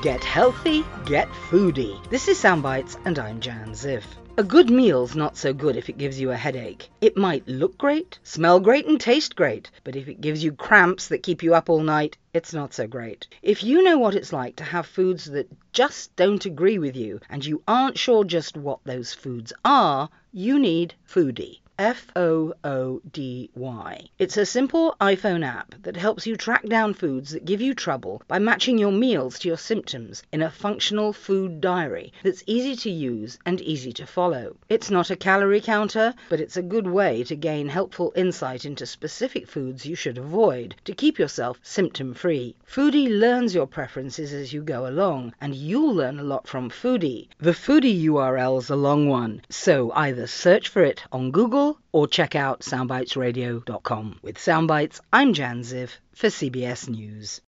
Get healthy, get foodie. This is Soundbites and I'm Jan Ziff. A good meal's not so good if it gives you a headache. It might look great, smell great and taste great, but if it gives you cramps that keep you up all night, it's not so great. If you know what it's like to have foods that just don't agree with you and you aren't sure just what those foods are, you need Foodie. Foody. It's a simple iPhone app that helps you track down foods that give you trouble by matching your meals to your symptoms in a functional food diary that's easy to use and easy to follow. It's not a calorie counter, but it's a good way to gain helpful insight into specific foods you should avoid to keep yourself symptom-free. Foodie learns your preferences as you go along, and you'll learn a lot from Foodie. The Foodie URL's a long one, so either search for it on Google or check out soundbitesradio.com. With Soundbites, I'm Jan Ziff for CBS News.